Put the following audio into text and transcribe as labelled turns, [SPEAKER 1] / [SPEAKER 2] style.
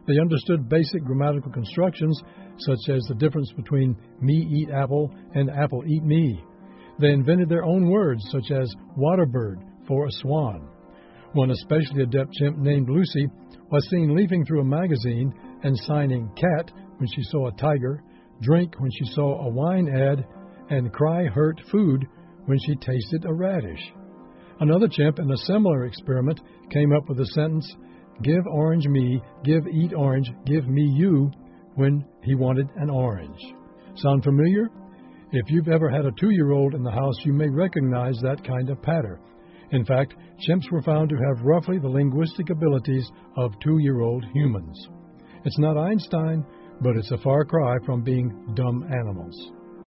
[SPEAKER 1] They understood basic grammatical constructions, such as the difference between me eat apple and apple eat me. They invented their own words, such as water bird for a swan. One especially adept chimp named Lucy was seen leafing through a magazine and signing cat when she saw a tiger, drink when she saw a wine ad, and cry hurt food when she tasted a radish. Another chimp in a similar experiment came up with the sentence, give orange me, give eat orange, give me you, when he wanted an orange. Sound familiar? If you've ever had a 2-year-old in the house, you may recognize that kind of patter. In fact, chimps were found to have roughly the linguistic abilities of 2-year-old humans. It's not Einstein, but it's a far cry from being dumb animals.